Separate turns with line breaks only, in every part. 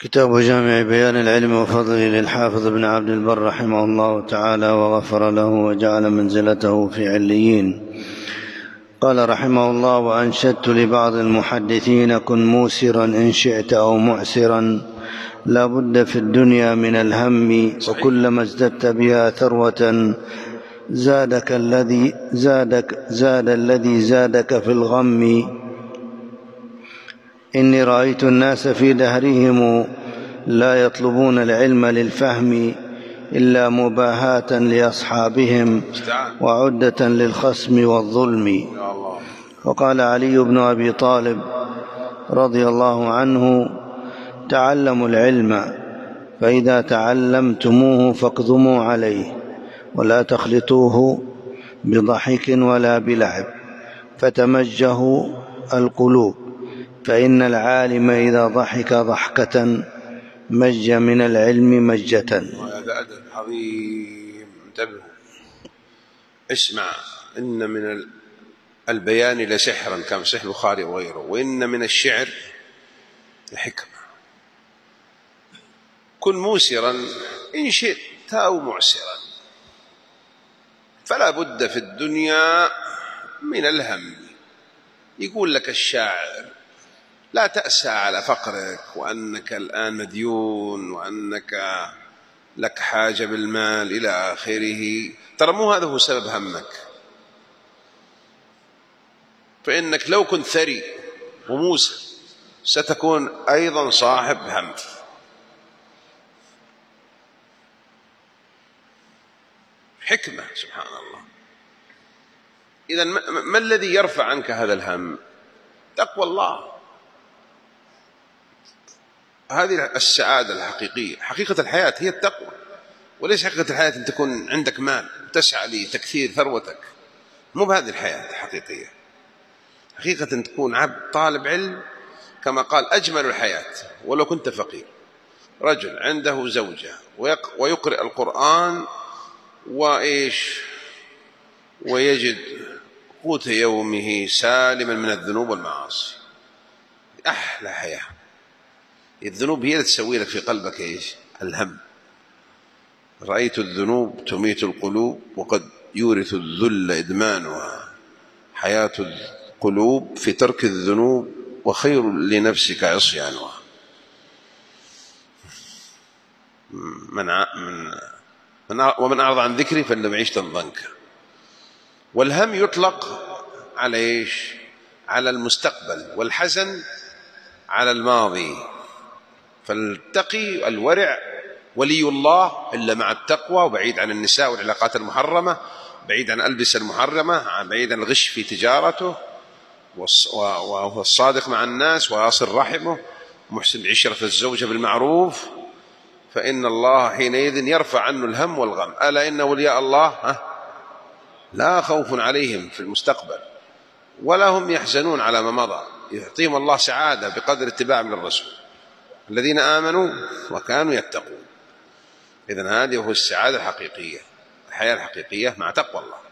كتاب جامع بيان العلم وفضله للحافظ ابن عبد البر رحمه الله تعالى وغفر له وجعل منزلته في عليين. قال رحمه الله: وأنشدت لبعض المحدثين: كن موسرا إن شئت أو معسرا، لا بد في الدنيا من الهم، وكلما ازددت بها ثروة زاد الذي زادك في الغم. إني رأيت الناس في دهرهم لا يطلبون العلم للفهم، إلا مباهاة لأصحابهم وعدة للخصم والظلم. وقال علي بن أبي طالب رضي الله عنه: تعلموا العلم، فإذا تعلمتموه فاقدموا عليه، ولا تخلطوه بضحك ولا بلعب، فتمجه القلوب، فإن العالم إذا ضحك ضحكة مج من العلم مجة.
وهذا أدب عظيم، انتبهوا اسمع. إن من البيان لسحرا، كما صحيح البخاري وغيره، وإن من الشعر لحكمة. كن موسرا إن شئت أو معسرا، فلا بد في الدنيا من الهم. يقول لك الشاعر: لا تأسى على فقرك، وأنك الآن مديون، وأنك لك حاجة بالمال إلى آخره. ترى مو هذا هو سبب همك، فإنك لو كنت ثري وموسر ستكون أيضا صاحب هم. حكمة سبحان الله. إذن ما الذي يرفع عنك هذا الهم؟ تقوى الله. هذه السعادة الحقيقية. حقيقة الحياة هي التقوى، وليس حقيقة الحياة أن تكون عندك مال تسعى لتكثير ثروتك. مو بهذه الحياة الحقيقية. حقيقة أن تكون عبد طالب علم، كما قال: أجمل الحياة ولو كنت فقير. رجل عنده زوجة ويقرأ القرآن ويجد قوت يومه سالما من الذنوب والمعاصي. أحلى حياة. الذنوب هي اللي تسوي لك في قلبك الهم. رأيت الذنوب تميت القلوب، وقد يورث الذل إدمانها. حياة القلوب في ترك الذنوب، وخير لنفسك عصيانها. ومن أعرض عن ذكري فإن معيشة ضنكا. والهم يطلق على على المستقبل، والحزن على الماضي. فالتقي الورع ولي الله إلا مع التقوى، وبعيد عن النساء والعلاقات المحرمة، بعيد عن الألبسة المحرمة، بعيد عن الغش في تجارته، وهو الصادق مع الناس، ويصل رحمه، محسن عشرة الزوجة بالمعروف. فإن الله حينئذ يرفع عنه الهم والغم. ألا إن أولياء الله لا خوف عليهم في المستقبل ولا هم يحزنون على ما مضى. يعطيهم الله سعادة بقدر اتباعهم للرسول، الذين آمنوا وكانوا يتقون. إذن هذه هو السعادة الحقيقية، الحياة الحقيقية مع تقوى الله.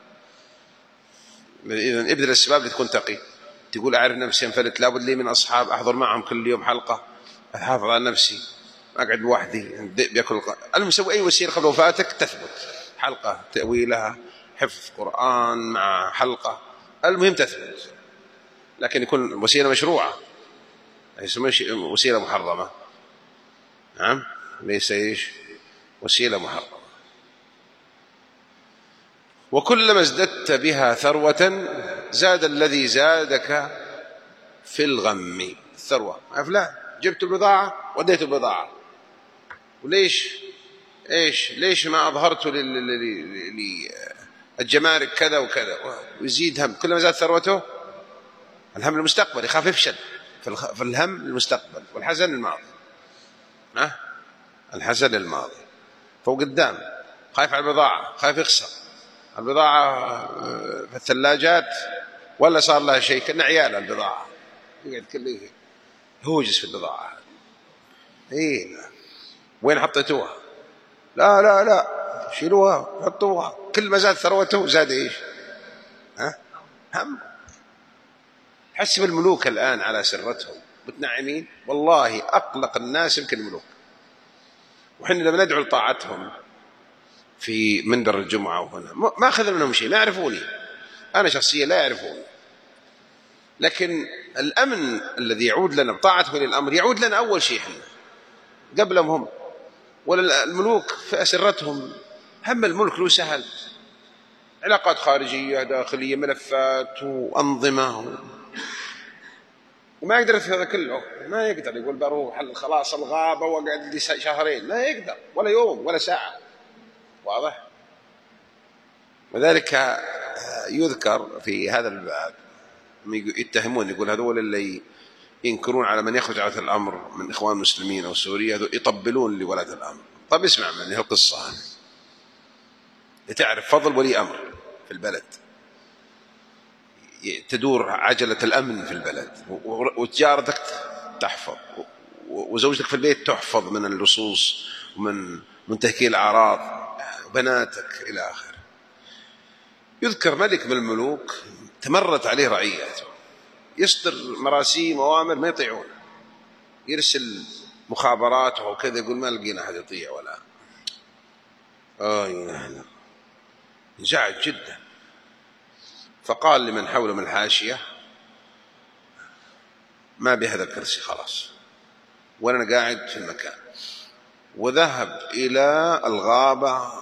إذن ابذل الأسباب لتكون تقي. تقول: أعرف نفسي انفلت، لابد لي من أصحاب أحضر معهم كل يوم حلقة، أحافظ على نفسي، أقعد لوحدي، الذئب يأكل. المسوي أي وسيلة قبل وفاتك تثبت، حلقة تأويلها، حفظ قرآن مع حلقة، المهم تثبت. لكن يكون وسيلة مشروعة، ليس وسيلة محرمة. نعم، ليس وسيلة محرمة. وكلما ازددت بها ثروة زاد الذي زادك في الغم. الثروة أفلا جبت البضاعة وديت البضاعة، وليش ليش ما أظهرت للجمارك كذا وكذا، ويزيد هم. كلما زاد ثروته الهم المستقبل، يخاف يفشل في الهم المستقبل، والحزن الماضي. الحزن الماضي فوق قدام، خايف على البضاعة، خايف يخسر البضاعة في الثلاجات، ولا صار لها شيء، كأن عيال البضاعة، يقعد كله هوجس في البضاعة. وين حطيتوها؟ لا شيلوها حطوها. كل ما زاد ثروته زاد هم. حسب الملوك الآن على سرتهم، متنعمين. والله أقلق الناس يمكن الملوك. وحنا لما ندعو لطاعتهم في منبر الجمعة وهنا ما أخذ منهم شيء، ما يعرفوني أنا شخصيا، لا يعرفوني. لكن الأمن الذي يعود لنا بطاعة ولي الأمر يعود لنا أول شيء إحنا قبلهم هم. ولا الملوك في أسرتهم، هم الملك له سهل، علاقات خارجية داخلية، ملفات وأنظمة وما يقدر في هذا كله. ما يقدر يقول بروح خلاص الغابة وقعد لي شهرين، ما يقدر، ولا يوم ولا ساعة. واضح؟ وذلك يذكر في هذا الباب يتهمون، يقول هذول اللي ينكرون على من يخرج على الأمر من إخوان المسلمين أو سوريا يطبلون لولاة الأمر. طب اسمع مني القصة، لتعرف فضل ولي أمر في البلد. تدور عجلة الأمن في البلد، وتجارتك تحفظ، وزوجتك في البيت تحفظ من اللصوص ومن تهكير الأعراض، وبناتك إلى آخره. يذكر ملك من الملوك تمرت عليه رعيته، يصدر مراسيم وأوامر ما يطيعون، يرسل مخابراته وكذا، يقول ما لقينا أحد يطيع ولا انزعج جدا. فقال لمن حوله من الحاشية ما بهذا الكرسي خلاص، وأنا قاعد في المكان. وذهب إلى الغابة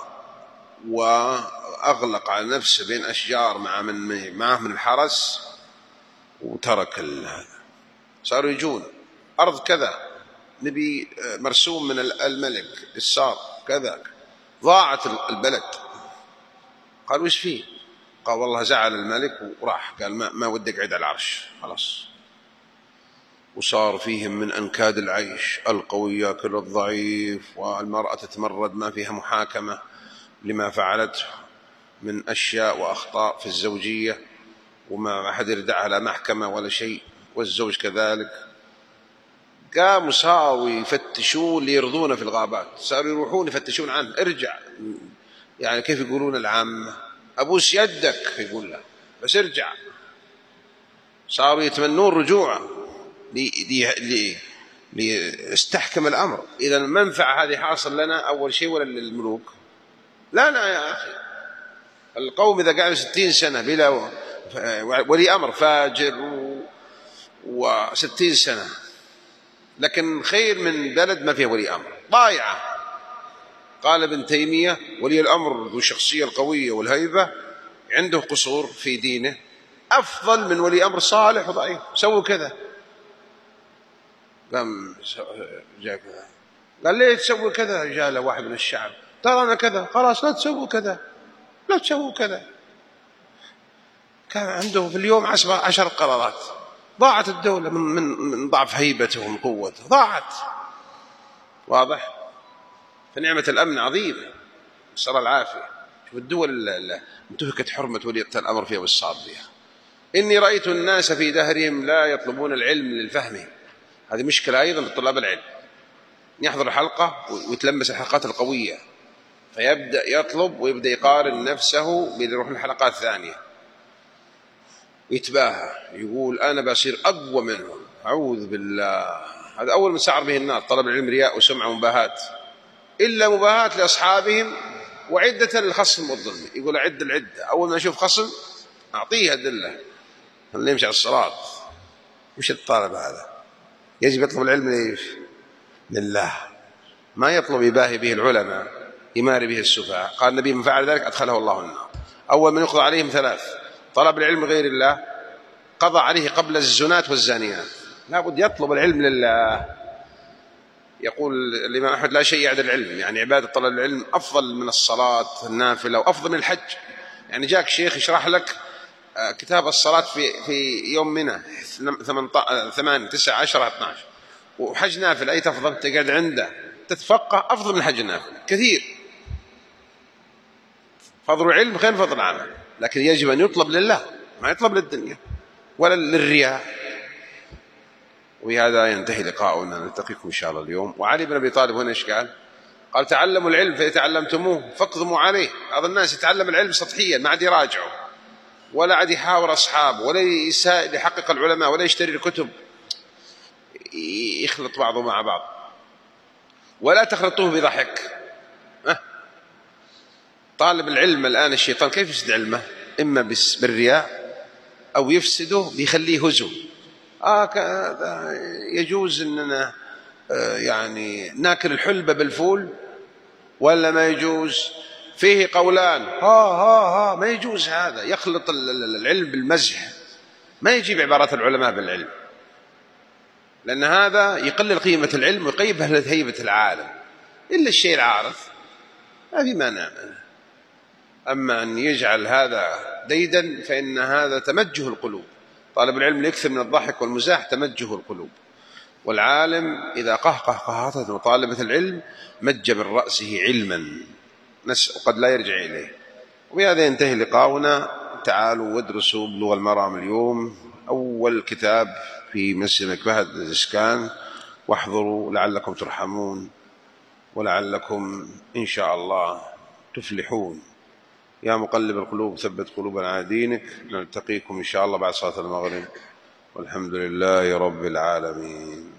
وأغلق على نفسه بين أشجار معه من الحرس، وترك هذا. صاروا يجون أرض كذا نبي مرسوم من الملك السار كذا، ضاعت البلد. قال وش فيه؟ قال والله زعل الملك وراح، قال ما ودك قعد على العرش خلاص. وصار فيهم من أنكاد العيش، القوي ياكل الضعيف، والمرأة تتمرد ما فيها محاكمة لما فعلته من أشياء وأخطاء في الزوجية، وما أحد يردعها لا محكمة ولا شيء، والزوج كذلك. قاموا صاروا يفتشون ليرضونه في الغابات، صاروا يروحون يفتشون عنه، ارجع، يعني كيف يقولون العامة، أبوس يدك يقول له بس ارجع. صاروا يتمنون رجوعه ليستحكم الأمر. إذا المنفعة هذه حاصل لنا أول شيء ولا للملوك؟ لا يا أخي، القوم إذا قعدوا 60 سنة بلا ولي أمر فاجر و60 سنة، لكن خير من بلد ما فيها ولي أمر ضايعة. قال ابن تيمية ولي الأمر ذو الشخصية القوية والهيبة عنده قصور في دينه أفضل من ولي أمر صالح وضعيف. سووا كذا. قام جاء كذا قال ليه تسوي كذا؟ جاء له واحد من الشعب، ترى أنا كذا، خلاص لا تسووا كذا، لا تسووا كذا. كان عنده في اليوم 10 قرارات. ضاعت الدولة من ضعف هيبته ومن قوته، ضاعت. واضح؟ فنعمة الأمن عظيمة، نسأل الله العافية. شوف الدول اللي انتهكت حرمة ولي الأمر فيها والصعب فيها. إني رأيت الناس في دهرهم لا يطلبون العلم للفهم. هذه مشكلة أيضا لطلاب العلم، يحضر الحلقة ويتلمس الحلقات القوية، فيبدأ يطلب ويبدأ يقارن نفسه بيروح الحلقات الثانية، يتباهى، يقول أنا بصير أقوى منهم. أعوذ بالله. هذا أول من سعر به النار. طلب العلم رياء وسمعة ومباهات، إلا مباهات لأصحابهم وعدة للخصم والظلم. يقول أعد العدة، أول ما أشوف خصم أعطيه أدلة اللي يمشي على الصراط. وش الطالب هذا؟ يجب يطلب العلم ليش؟ لله، ما يطلب يباهي به العلماء يماري به السفهاء. قال النبي من فعل ذلك أدخله الله النار. أول من يقضى عليهم 3: طلب العلم غير الله، قضى عليه قبل الزنات والزانيات. لا بد يطلب العلم لله. يقول الإمام أحمد لا شيء يعدل العلم، يعني عبادة طلب العلم أفضل من الصلاة النافلة وأفضل من الحج. يعني جاك شيخ يشرح لك كتاب الصلاة في يوم منه 8 9 10 12، وحج نافلة أي تفضل؟ تقعد عنده تتفقه أفضل من حج النافلة كثير. فضل العلم غير فضل العمل، لكن يجب أن يطلب لله، ما يطلب للدنيا ولا للرياء. وبهذا ينتهي لقاؤنا، نلتقيكم إن شاء الله اليوم. وعلي بن أبي طالب هنا إيش قال؟ قال تعلموا العلم فإذا تعلمتموه فاقدموا عليه. بعض الناس يتعلم العلم سطحيا، ما عاد يراجعه ولا عاد يحاور أصحابه ولا يحقق العلماء ولا يشتري الكتب. يخلط بعضه مع بعض. ولا تخلطوه بضحك. طالب العلم الآن الشيطان كيف يفسد علمه؟ إما بالرياء أو يفسده بيخليه هزو. يجوز أننا يعني ناكل الحلبة بالفول ولا ما يجوز؟ فيه قولان. ما يجوز هذا. يخلط العلم بالمزح، ما يجيب عبارات العلماء بالعلم، لأن هذا يقلل قيمة العلم ويقيب هيبة العالم. إلا الشيء العارض ما في مانع. أما أن يجعل هذا ديدا فإن هذا تمجه القلوب. طالب العلم يكثر من الضحك والمزاح تمجه القلوب. والعالم إذا قهقه قهقه وطالبة العلم مج من رأسه علما وقد لا يرجع إليه. وبهذا ينتهي لقاؤنا. تعالوا وادرسوا بلوغ المرام اليوم، أول كتاب في مسجد مكبهة الإسكان، واحضروا لعلكم ترحمون ولعلكم إن شاء الله تفلحون. يا مقلب القلوب ثبت قلوبنا على دينك. نلتقيكم إن شاء الله بعد صلاة المغرب، والحمد لله رب العالمين.